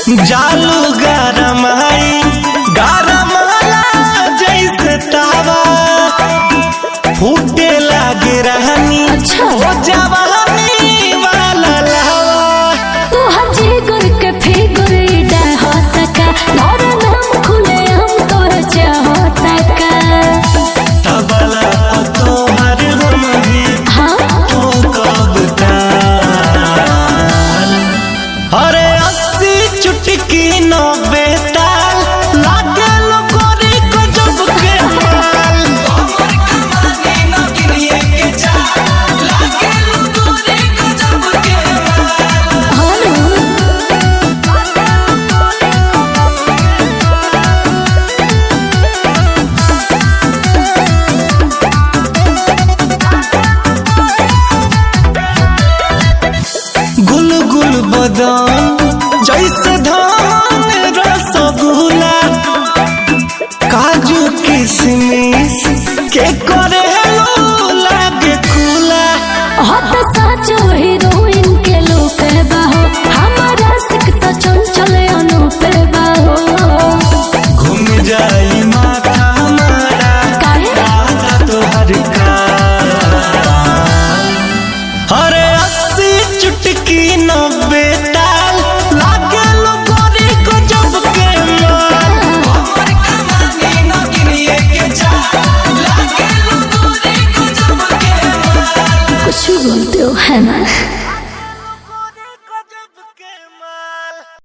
जालू गरमाई गरमाला जैसे तावा फूटे लागे रहनी वो जवानी वाला लावा तू हजे गुर के फिगर डा होता का और नाम खुले हम तोर चाहता का तबला तो हर हमही तो कब ताल अरे 80 चुटकी 90 ताल लागे लो गोरी को जब के माल कमर कमाने न गिनिए के चाल लागे लो गोरे गजब के माल गुल गुल बदाम जैसे धान रसगुल्ला काजू किशमिश के